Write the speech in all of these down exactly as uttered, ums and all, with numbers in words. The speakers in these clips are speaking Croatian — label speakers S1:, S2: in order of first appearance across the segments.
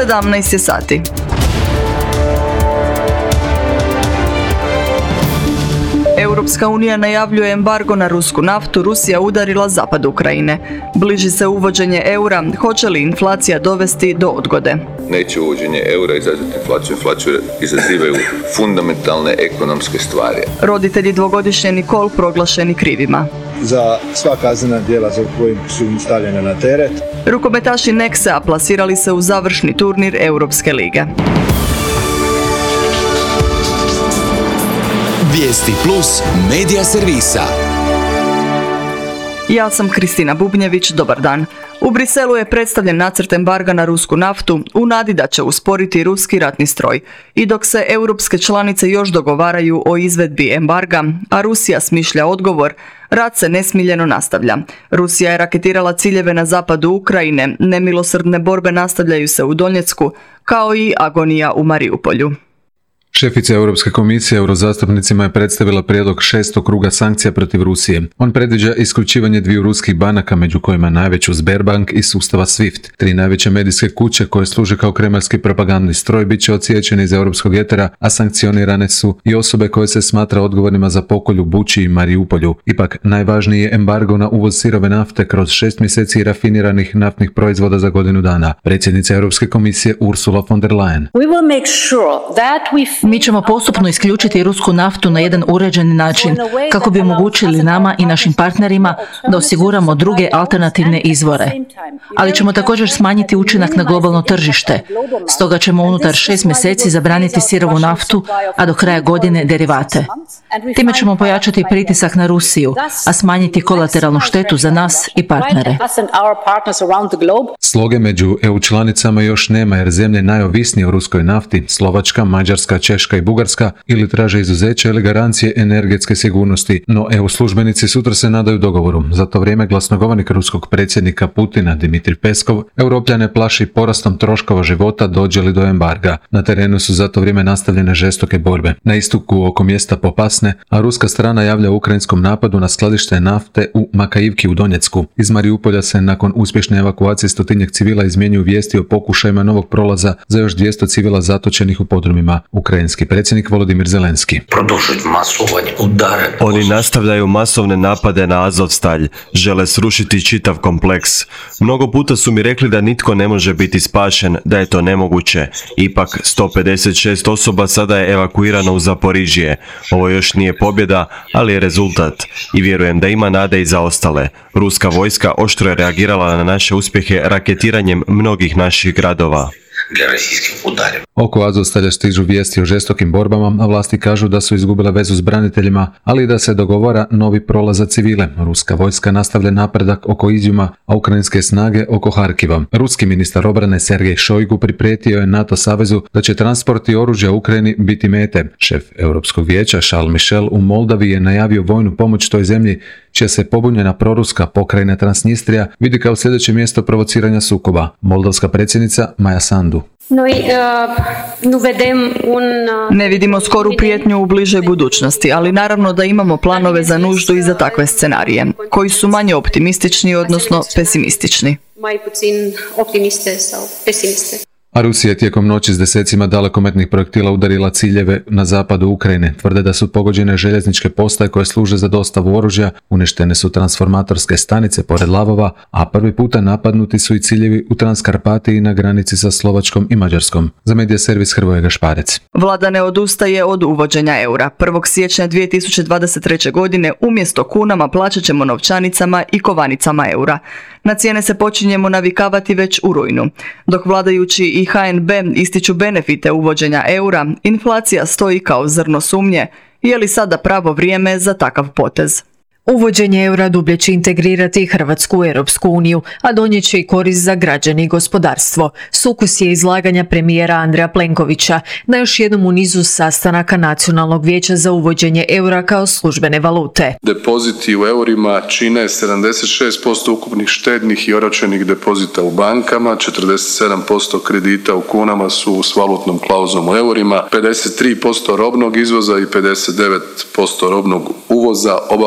S1: sedamnaest je sati. Europska unija najavljuje embargo na rusku naftu, Rusija udarila zapad Ukrajine. Bliži se uvođenje eura, hoće li inflacija dovesti do odgode?
S2: Neće uvođenje eura izazvati inflaciju, inflaciju izazivaju fundamentalne ekonomske stvari.
S1: Roditelji dvogodišnje Nikol proglašeni krivima.
S3: Za sva kaznena djela za kojim su im stavljene na teret.
S1: Rukometaši Nexa plasirali se u završni turnir Europske lige.
S4: Vijesti plus medija servisa.
S1: Ja sam Kristina Bubnjević, dobar dan. U Briselu je predstavljen nacrt embarga na rusku naftu u nadi da će usporiti ruski ratni stroj. I dok se europske članice još dogovaraju o izvedbi embarga, a Rusija smišlja odgovor, rat se nesmiljeno nastavlja. Rusija je raketirala ciljeve na zapadu Ukrajine, nemilosrdne borbe nastavljaju se u Donjecku, kao i agonija u Mariupolju.
S5: Šefica Europske komisije eurozastupnicima je predstavila prijedlog šestog kruga sankcija protiv Rusije. On predviđa isključivanje dviju ruskih banaka, među kojima najveću Sberbank i sustava SWIFT. Tri najveće medijske kuće koje služe kao kremeljski propagandni stroj bit će odsječeni iz europskog etera, a sankcionirane su i osobe koje se smatra odgovornima za pokolj u Buči i Mariupolju. Ipak najvažniji je embargo na uvoz sirove nafte kroz šest mjeseci rafiniranih naftnih proizvoda za godinu dana. Predsjednica Europske komisije Ursula von der Leyen.
S6: We will make sure that we
S7: Mi ćemo postupno isključiti rusku naftu na jedan uređeni način kako bi omogućili nama i našim partnerima da osiguramo druge alternativne izvore. Ali ćemo također smanjiti učinak na globalno tržište. Stoga ćemo unutar šest mjeseci zabraniti sirovu naftu, a do kraja godine derivate. Time ćemo pojačati pritisak na Rusiju, a smanjiti kolateralnu štetu za nas i partnere.
S5: Sloge među E U članicama još nema jer zemlje najovisnije o ruskoj nafti, Slovačka, Mađarska, Češka i Bugarska, ili traže izuzeće ili garancije energetske sigurnosti, no E U službenici sutra se nadaju dogovoru. Za to vrijeme glasnogovornik ruskog predsjednika Putina Dimitrij Peskov Europljane plaši porastom troškova života dođe li do embarga. Na terenu su za to vrijeme nastavljene žestoke borbe. Na istoku oko mjesta Popasne, a ruska strana javlja o ukrajinskom napadu na skladište nafte u Makajivki u Donjecku. Iz Mariupolja se nakon uspješne evakuacije stotinjak civila izmjenjuju vijesti o pokušajima novog prolaza za još dvjesto civila zatočenih u podrumima. Ukrajinski predsjednik Volodimir Zelenski.
S8: Oni nastavljaju masovne napade na Azovstalj, žele srušiti čitav kompleks. Mnogo puta su mi rekli da nitko ne može biti spašen, da je to nemoguće. Ipak sto pedeset šest osoba sada je evakuirano u Zaporižje. Ovo još nije pobjeda, ali je rezultat. I vjerujem da ima nade i za ostale. Ruska vojska oštro je reagirala na naše uspjehe raketiranjem mnogih naših gradova.
S5: Oko Azovstalja stižu vijesti o žestokim borbama, a vlasti kažu da su izgubile vezu s braniteljima, ali i da se dogovara novi prolaz za civile. Ruska vojska nastavlja napredak oko Izjuma, a ukrajinske snage oko Harkiva. Ruski ministar obrane Sergej Šojgu priprijetio je NATO savezu da će transporti oružja Ukrajini biti mete. Šef Europskog vijeća Charles Michel u Moldavi je najavio vojnu pomoć toj zemlji, čija se pobunjena proruska pokrajina Transnistrija vidi kao sljedeće mjesto provociranja sukoba. Moldavska predsjednica Maja Sandu.
S1: Ne vidimo skoru prijetnju u bližoj budućnosti, ali naravno da imamo planove za nuždu i za takve scenarije, koji su manje optimistični, odnosno pesimistični.
S5: A Rusija je tijekom noći s desecima dalekometnih projektila udarila ciljeve na zapadu Ukrajine. Tvrde da su pogođene željezničke postaje koje služe za dostavu oružja, uništene su transformatorske stanice pored lavova, a prvi puta napadnuti su i ciljevi u Transkarpatiji na granici sa Slovačkom i Mađarskom. Za medija servis Hrvoje Gašparec.
S1: Vlada ne odustaje od uvođenja eura. prvog siječnja dvije tisuće dvadeset treće. godine umjesto kunama plaćat ćemo novčanicama i kovanicama eura. Na cijene se počinjemo navikavati već u rujnu. Dok vladajući i H N B ističu benefite uvođenja eura, inflacija stoji kao zrno sumnje. Je li sada pravo vrijeme za takav potez?
S9: Uvođenje eura dublje će integrirati Hrvatsku u Europsku uniju, a donijet će i korist za građane i gospodarstvo. Sukus je izlaganja premijera Andreja Plenkovića na još jednom u nizu sastanaka Nacionalnog vijeća za uvođenje eura kao službene valute.
S10: Depoziti u eurima čine sedamdeset šest posto ukupnih štednih i oročenih depozita u bankama, četrdeset sedam posto kredita u kunama su s valutnom klauzulom u eurima, pedeset tri posto robnog izvoza i pedeset devet posto robnog uvoza obavljamo sa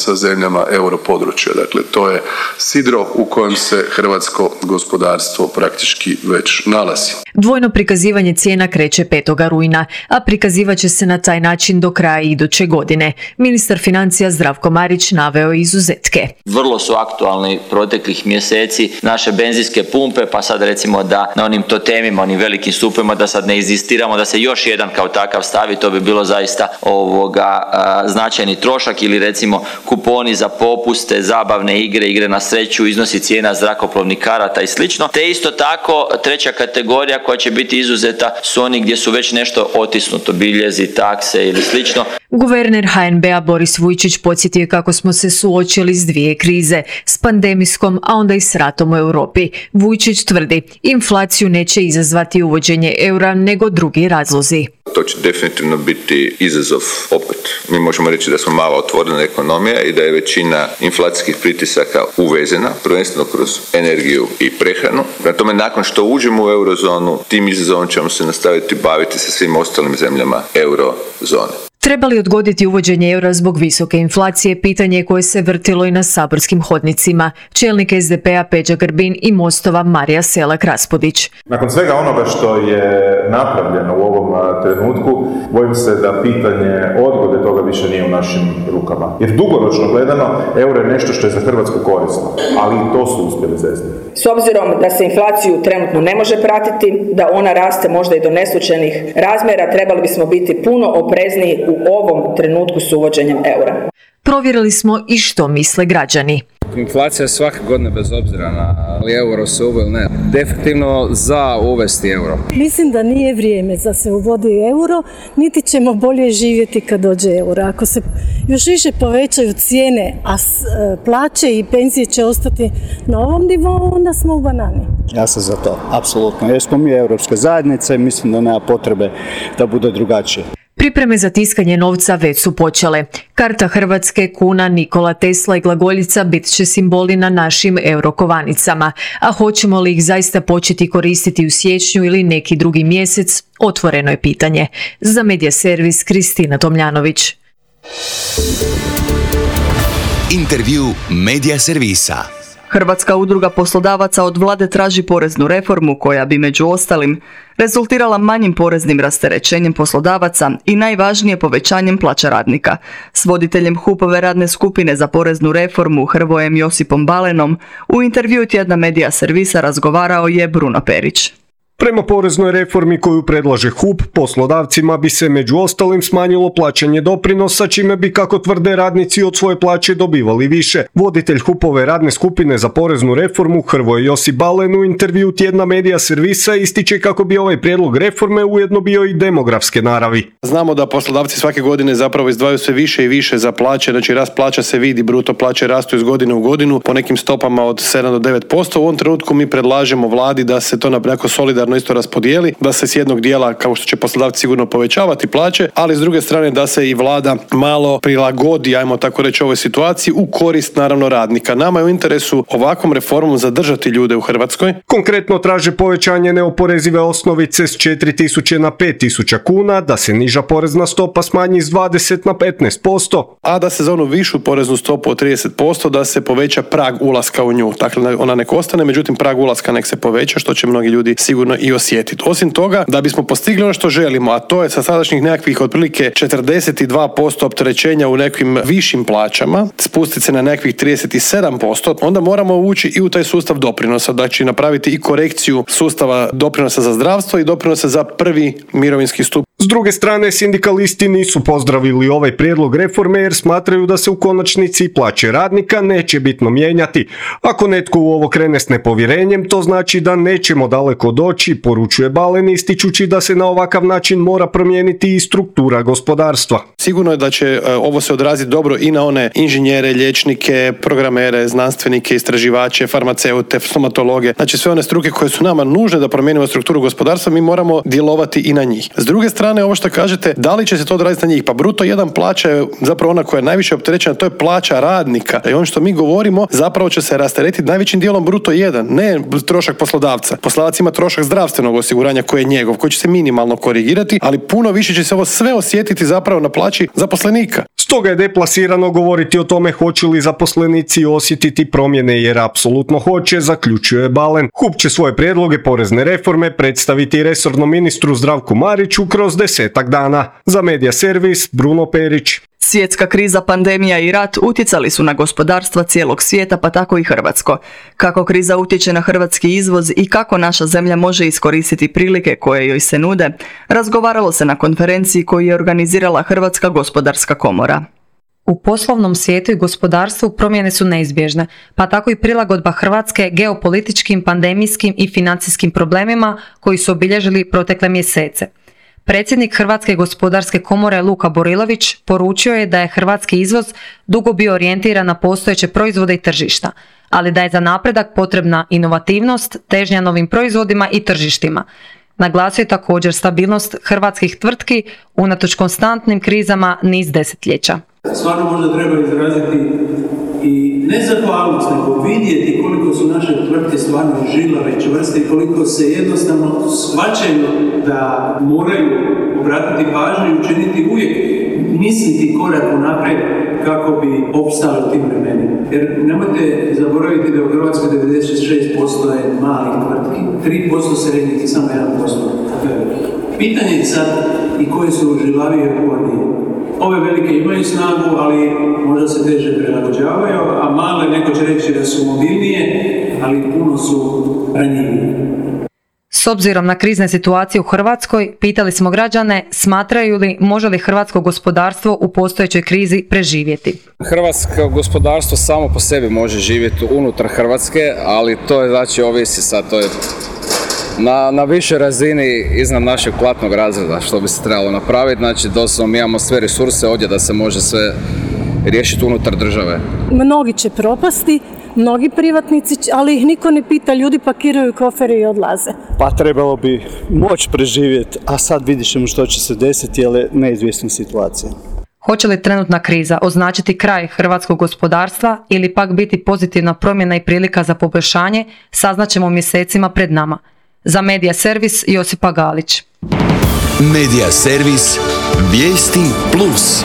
S10: sa zemljama europodručja. Dakle, to je sidro u kojem se hrvatsko gospodarstvo praktički već nalazi.
S9: Dvojno prikazivanje cijena kreće petog rujna, a prikazivat će se na taj način do kraja iduće godine. Ministar financija Zdravko Marić naveo izuzetke.
S11: Vrlo su aktualni proteklih mjeseci naše benzinske pumpe, pa sad recimo da na onim totemima, onim velikim supovima, da sad ne inzistiramo da se još jedan kao takav stavi, to bi bilo zaista ovoga a, značajni trošak, ili recimo kuponi za popuste, zabavne igre, igre na sreću, iznosi cijena zrakoplovnih karata i slično. Te isto tako treća kategorija koja će biti izuzeta su oni gdje su već nešto otisnuto, biljezi, takse ili slično.
S9: Guverner ha en be a Boris Vujčić podsjetio kako smo se suočili s dvije krize, s pandemijskom, a onda i s ratom u Europi. Vujčić tvrdi, inflaciju neće izazvati uvođenje eura, nego drugi razlozi.
S2: To će definitivno biti izazov opet. Mi možemo reći da smo mala otvorena ekonomija i da je većina inflacijskih pritisaka uvezena, prvenstveno kroz energiju i prehranu. Prema tome, nakon što uđemo u eurozonu, tim izazovom ćemo se nastaviti baviti sa svim ostalim zemljama eurozone.
S9: Treba li odgoditi uvođenje eura zbog visoke inflacije, pitanje koje se vrtilo i na saborskim hodnicima. Čelnik es de pe a Peđa Grbin i Mostova Marija Selak-Raspudić.
S12: Nakon svega onoga što je napravljeno u ovom trenutku, bojim se da pitanje odgode toga više nije u našim rukama. Jer dugoročno gledano, euro je nešto što je za Hrvatsku korisno, ali i to su uspjeli zezniti.
S13: S obzirom da se inflaciju trenutno ne može pratiti, da ona raste možda i do neslučajnih razmjera, trebali bismo biti puno oprezniji u ovom trenutku s uvođenjem eura.
S9: Provjerili smo i što misle građani.
S14: Inflacija je svake godine bez obzira na li euro se uveo ili ne. Definitivno za uvesti euro.
S15: Mislim da nije vrijeme da se uvodi euro, niti ćemo bolje živjeti kad dođe euro. Ako se još više povećaju cijene, a plaće i penzije će ostati na ovom nivou, onda smo u banani.
S16: Ja sam za to, apsolutno. Jer smo mi europske zajednice, mislim da nema potrebe da bude drugačije.
S9: Pripreme za tiskanje novca već su počele. Karta Hrvatske, kuna, Nikola Tesla i glagoljica bit će simboli na našim eurokovanicama. A hoćemo li ih zaista početi koristiti u siječnju ili neki drugi mjesec, otvoreno je pitanje. Za Medija servis Kristina Tomljanović.
S4: Intervju Medija servisa.
S1: Hrvatska udruga poslodavaca od vlade traži poreznu reformu koja bi među ostalim rezultirala manjim poreznim rasterećenjem poslodavaca i najvažnije povećanjem plaća radnika. S voditeljem H U P-ove radne skupine za poreznu reformu Hrvojem Josipom Balenom u intervjuu tjedna Medija servisa razgovarao je Bruno Perić.
S17: Prema poreznoj reformi koju predlaže H U P, poslodavcima bi se među ostalim smanjilo plaćanje doprinosa, čime bi, kako tvrde radnici, od svoje plaće dobivali više. Voditelj H U P-ove radne skupine za poreznu reformu Hrvoje Josip Balen u intervjuu tjedna Medija servisa ističe kako bi ovaj prijedlog reforme ujedno bio i demografske naravi.
S18: Znamo da poslodavci svake godine zapravo izdvajaju sve više i više za plaće, znači rast plaća se vidi, bruto plaće rastu iz godine u godinu po nekim stopama od sedam do devet posto. U ovom trenutku mi predlažemo vladi da se to naprijed solidarno isto raspodijeli, da se s jednog dijela, kao što će poslodavci sigurno povećavati plaće, ali s druge strane da se i vlada malo prilagodi, ajmo tako reći, ovoj situaciji u korist naravno radnika. Nama je u interesu ovakvom reformom zadržati ljude u Hrvatskoj.
S17: Konkretno traže povećanje neoporezive osnovice s četiri tisuće na pet tisuća kuna, da se niža porezna stopa smanji s dvadeset na petnaest posto,
S18: a da se za onu višu poreznu stopu od trideset posto da se poveća prag ulaska u nju. Dakle, ona nek ostane, međutim prag ulaska nek se poveća, što će mnogi ljudi sigurno i osjetiti. Osim toga, da bismo postigli ono što želimo, a to je sa sadašnjih nekakvih otprilike četrdeset dva posto opterećenja u nekim višim plaćama, spustiti se na nekakvih trideset sedam posto, onda moramo ući i u taj sustav doprinosa, znači napraviti i korekciju sustava doprinosa za zdravstvo i doprinosa za prvi mirovinski stup.
S17: S druge strane, sindikalisti nisu pozdravili ovaj prijedlog reforme jer smatraju da se u konačnici plaće radnika neće bitno mijenjati. Ako netko u ovo krene s nepovjerenjem, to znači da nećemo daleko doći, poručuje Balen, ističući da se na ovakav način mora promijeniti i struktura gospodarstva.
S18: Sigurno je da će ovo se odraziti dobro i na one inženjere, liječnike, programere, znanstvenike, istraživače, farmaceute, stomatologe, znači sve one struke koje su nama nužne da promijenimo strukturu gospodarstva, mi moramo djelovati i na njih. S druge strane, strane, ovo što kažete, da li će se to odraziti na njih? Pa bruto jedan plaća je zapravo ona koja je najviše opterećena, to je plaća radnika. I ono što mi govorimo zapravo će se rasteretiti najvećim dijelom bruto jedan, ne trošak poslodavca. Poslodavac ima trošak zdravstvenog osiguranja koji je njegov, koji će se minimalno korigirati, ali puno više će se ovo sve osjetiti zapravo na plaći zaposlenika.
S17: Stoga je deplasirano govoriti o tome hoće li zaposlenici osjetiti promjene, jer apsolutno hoće, zaključuje Balen. H U P će svoje prijedloge porezne reforme predstaviti resornom ministru Zdravku Mariću kroz desetak dana. Za Medija servis Bruno Perić.
S1: Svjetska kriza, pandemija i rat utjecali su na gospodarstva cijelog svijeta, pa tako i hrvatsko. Kako kriza utječe na hrvatski izvoz i kako naša zemlja može iskoristiti prilike koje joj se nude, razgovaralo se na konferenciji koju je organizirala Hrvatska gospodarska komora.
S19: U poslovnom svijetu i gospodarstvu promjene su neizbježne, pa tako i prilagodba Hrvatske geopolitičkim, pandemijskim i financijskim problemima koji su obilježili protekle mjesece. Predsjednik Hrvatske gospodarske komore Luka Borilović poručio je da je hrvatski izvoz dugo bio orijentiran na postojeće proizvode i tržišta, ali da je za napredak potrebna inovativnost, težnja novim proizvodima i tržištima. Naglasio je također stabilnost hrvatskih tvrtki unatoč konstantnim krizama niz desetljeća.
S20: Stvarno možda treba izraziti i ne zahvalnost, nego vidjeti koliko su naše tvrtke stvarno žilave, čvrste i koliko se jednostavno shvaćaju da moraju obratiti pažnju i učiniti uvijek, misliti korak unaprijed kako bi opstali u tim vremenima. Jer nemojte zaboraviti da u Hrvatskoj devedeset šest posto je malih tvrtki, tri posto srednjih i samo jedan posto velikih. Pitanje je sad i koje su žilavije i otpornije. Ove velike imaju snagu, ali možda se teže prilagođavaju, a male neko će reći da su mobilnije, ali puno su ranjivije.
S19: S obzirom na krizne situacije u Hrvatskoj, pitali smo građane smatraju li može li hrvatsko gospodarstvo u postojećoj krizi preživjeti.
S14: Hrvatsko gospodarstvo samo po sebi može živjeti unutar Hrvatske, ali to je znači ovisi sad, to je na, na višoj razini iznad našeg platnog razreda što bi se trebalo napraviti. Znači doslovno mi imamo sve resurse ovdje da se može sve riješiti unutar države.
S15: Mnogi će propasti, mnogi privatnici, ali ih niko ne pita, ljudi pakiraju kofere i odlaze.
S16: Pa trebalo bi moći preživjeti, a sad vidit ćemo što će se desiti, jer je neizvjesna situacija.
S19: Hoće li trenutna kriza označiti kraj hrvatskog gospodarstva ili pak biti pozitivna promjena i prilika za poboljšanje, saznaćemo mjesecima pred nama. Za Medija servis Josipa Galić.
S4: Medija servis Vijesti Plus.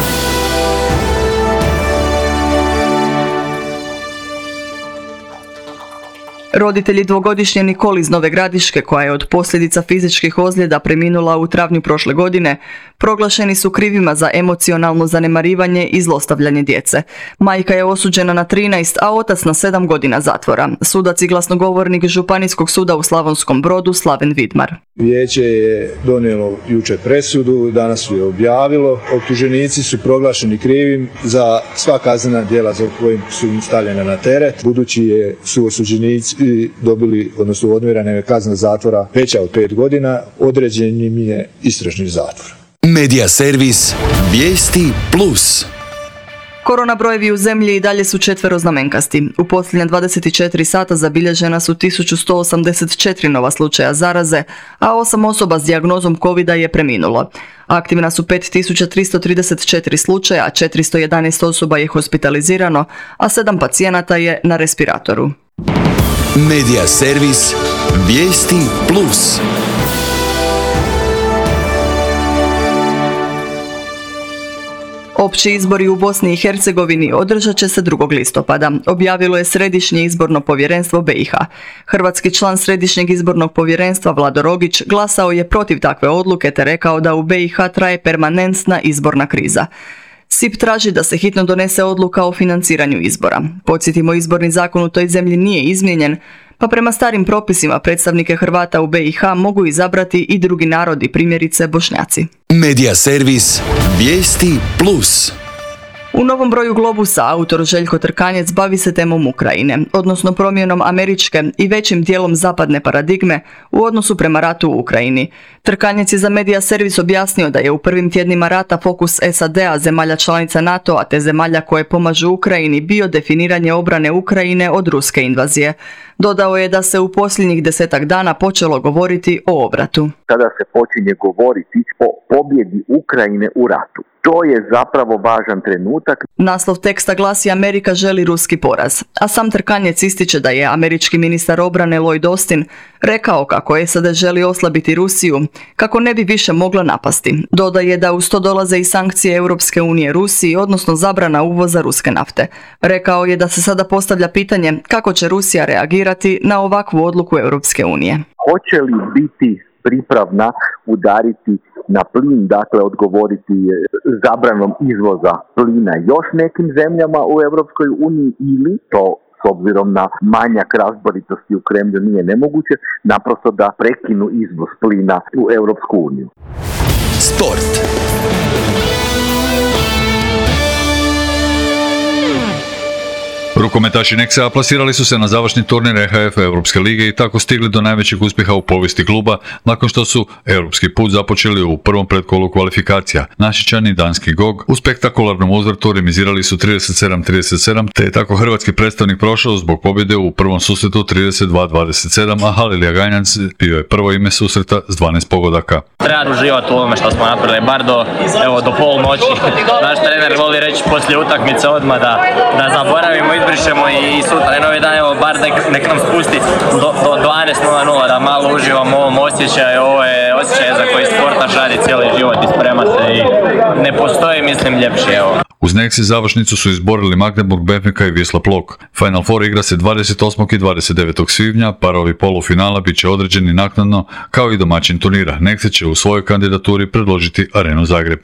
S1: Roditelji dvogodišnje Nikoli iz Nove Gradiške, koja je od posljedica fizičkih ozljeda preminula u travnju prošle godine, proglašeni su krivima za emocionalno zanemarivanje i zlostavljanje djece. Majka je osuđena na trinaest, a otac na sedam godina zatvora. Sudac i glasnogovornik Županijskog suda u Slavonskom Brodu Slaven Vidmar.
S3: Vijeće je donijelo jučer presudu, danas su je objavilo. Optuženici su proglašeni krivim za sva kaznena djela za kojim su im stavljena na teret, budući je, su osuđenici dobili, odnosno odmjerena je kazna zatvora veća od pet godina, određen im je istražni zatvor.
S4: Medija servis Vijesti Plus.
S1: Korona brojevi u zemlji i dalje su četveroznamenkasti. U posljednja dvadeset četiri sata zabilježena su tisuću sto osamdeset četiri nova slučaja zaraze, a osam osoba s dijagnozom kovida je preminulo. Aktivna su pet tisuća tristo trideset četiri slučaja, četiristo jedanaest osoba je hospitalizirano, a sedam pacijenata je na respiratoru.
S4: Medija servis Vijesti Plus.
S1: Opći izbori u Bosni i Hercegovini održat će se drugog listopada, objavilo je Središnje izborno povjerenstvo B i H. Hrvatski član Središnjeg izbornog povjerenstva Vlado Rogić glasao je protiv takve odluke te rekao da u B i H traje permanentna izborna kriza. S I P traži da se hitno donese odluka o financiranju izbora. Podsjetimo, izborni zakon u toj zemlji nije izmijenjen, pa prema starim propisima predstavnike Hrvata u B i H mogu izabrati i drugi narodi, primjerice Bošnjaci.
S4: Medija servis Vijesti Plus.
S1: U novom broju Globusa autor Željko Trkanjec bavi se temom Ukrajine, odnosno promjenom američke i većim dijelom zapadne paradigme u odnosu prema ratu u Ukrajini. Trkanjec je za Medija servis objasnio da je u prvim tjednima rata fokus S A D-a, zemalja članica NATO-a te zemalja koje pomažu Ukrajini bio definiranje obrane Ukrajine od ruske invazije. Dodao je da se u posljednjih desetak dana počelo govoriti o obratu.
S21: Kada se počinje govoriti o pobjedi Ukrajine u ratu, to je zapravo važan trenutak.
S1: Naslov teksta glasi: Amerika želi ruski poraz, a sam Trkanjec ističe da je američki ministar obrane Lloyd Austin rekao kako S A D želi oslabiti Rusiju, kako ne bi više mogla napasti. Dodaje da uz to dolaze i sankcije Europske unije Rusiji, odnosno zabrana uvoza ruske nafte. Rekao je da se sada postavlja pitanje kako će Rusija reagirati na ovakvu odluku Europske unije.
S21: Hoće li biti pripravna udariti na plin, dakle odgovoriti zabranom izvoza plina još nekim zemljama u Europskoj uniji, ili to s obzirom na manjak razboritosti u Kremlju nije nemoguće, naprosto da prekinu izvoz plina u Europsku uniju.
S4: Sport.
S22: Rukometaši Nexa plasirali su se na završni turnir E H F Europske lige i tako stigli do najvećeg uspjeha u povijesti kluba nakon što su europski put započeli u prvom pretkolu kvalifikacija. Našičani danski G O G u spektakularnom uzvrtu remizirali su trideset sedam trideset sedam, te je tako hrvatski predstavnik prošao zbog pobjede u prvom susretu trideset dva dvadeset sedam, a Halilija Gajnac bio je prvo ime susreta s dvanaest pogodaka.
S23: Treba uživati u ovome što smo napravili, bar do, evo, do pol noći. Naš trener voli reći poslije utakmice odmah da, da zaboravimo, izbrišemo i, i sutra je novi dan, evo, bar nek, nek nam spusti do, do dvanaest nula nula, da malo uživamo u ovom osjećaju. Ovo je osjećaj za koji sportaš radi cijeli život i sprema se i ne postoji, mislim, ljepši, evo.
S22: Uz Nexi završnicu su izborili Magdeburg, Benfica i Wisla Plok. Final Four igra se dvadeset osmog i dvadeset devetog svibnja, parovi polufinala bit će određeni naknadno kao i domaćin turnira. Nexi će u svojoj kandidaturi predložiti Arenu Zagreb.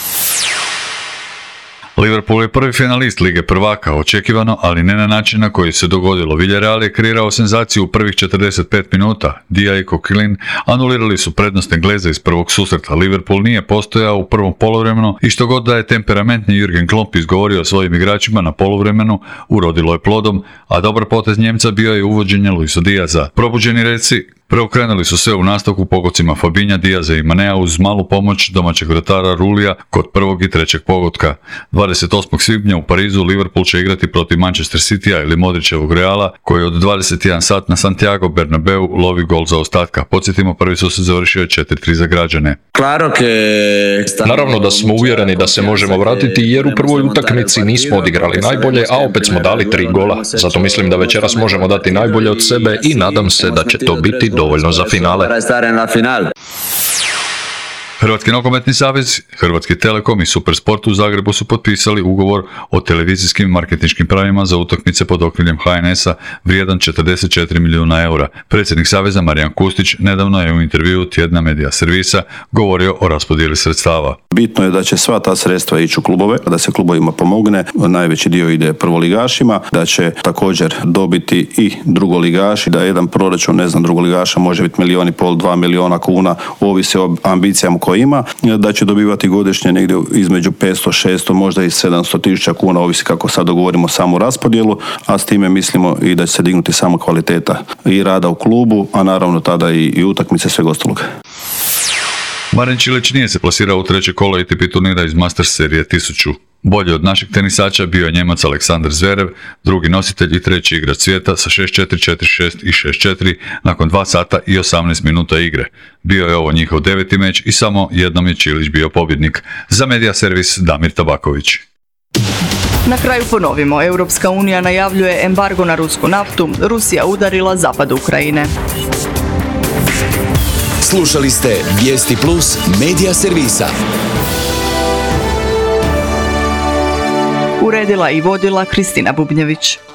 S22: Liverpool je prvi finalist Lige prvaka, očekivano, ali ne na način na koji se dogodilo. Villarreal je kreirao senzaciju u prvih četrdeset pet minuta. Dia i Coquelin anulirali su prednost Engleza iz prvog susreta. Liverpool nije postojao u prvom poluvremenu i što god da je temperamentni Jürgen Klopp izgovorio svojim igračima na poluvremenu, urodilo je plodom, a dobar potez Njemca bio je uvođenje Luisa Diaza. Probuđeni reci preokrenuli su sve u nastavku pogocima Fabinja, Diaza i Manea uz malu pomoć domaćeg vratara Rulija kod prvog i trećeg pogotka. dvadeset osmog svibnja u Parizu Liverpool će igrati protiv Manchester Citya ili Modrićevog Reala, koji od dvadeset jedan sat na Santiago Bernabeu lovi gol za ostatka. Podsjetimo, prvi su se završio četiri tri za građane.
S24: Naravno da smo uvjereni da se možemo vratiti jer u prvoj utakmici nismo odigrali najbolje, a opet smo dali tri gola. Zato mislim da večeras možemo dati najbolje od sebe i nadam se da će to biti dovoljno za finale.
S22: Hrvatski nogometni savez, Hrvatski Telekom i Supersport u Zagrebu su potpisali ugovor o televizijskim marketinškim pravima za utakmice pod okriljem H N S-a vrijedan četrdeset četiri milijuna eura. Predsjednik saveza Marijan Kustić nedavno je u intervjuu tjedna Medija servisa govorio o raspodjeli sredstava.
S25: Bitno je da će sva ta sredstva ići u klubove, da se klubovima pomogne, najveći dio ide prvoligašima, da će također dobiti i drugoligaši, da jedan proračun, ne znam, drugoligaša može biti milijun i pol, dva milijuna kuna, ovisi o ambicijama koje ima, da će dobivati godišnje negdje između petsto, šesto, možda i sedamsto tisuća kuna, ovisi kako sad dogovorimo samu raspodjelu, a s time mislimo i da će se dignuti sama kvaliteta i rada u klubu, a naravno tada i, i utakmice sveg ostalog.
S22: Marin Čilić nije se plasirao u treće kolo A T P turnira iz Masters serije tisuću. Bolji od našeg tenisača bio je Njemac Aleksandar Zverev, drugi nositelj i treći igrač svijeta sa šest četiri, četiri šest i šest četiri nakon dva sata i osamnaest minuta igre. Bio je ovo njihov deveti meč i samo jednom je Čilić bio pobjednik. Za Medija servis Damir Tabaković.
S1: Na kraju ponovimo, Europska unija najavljuje embargo na rusku naftu, Rusija udarila zapad Ukrajine.
S4: Slušali ste Vijesti Plus Medija servisa.
S1: Uredila i vodila Kristina Bubnjević.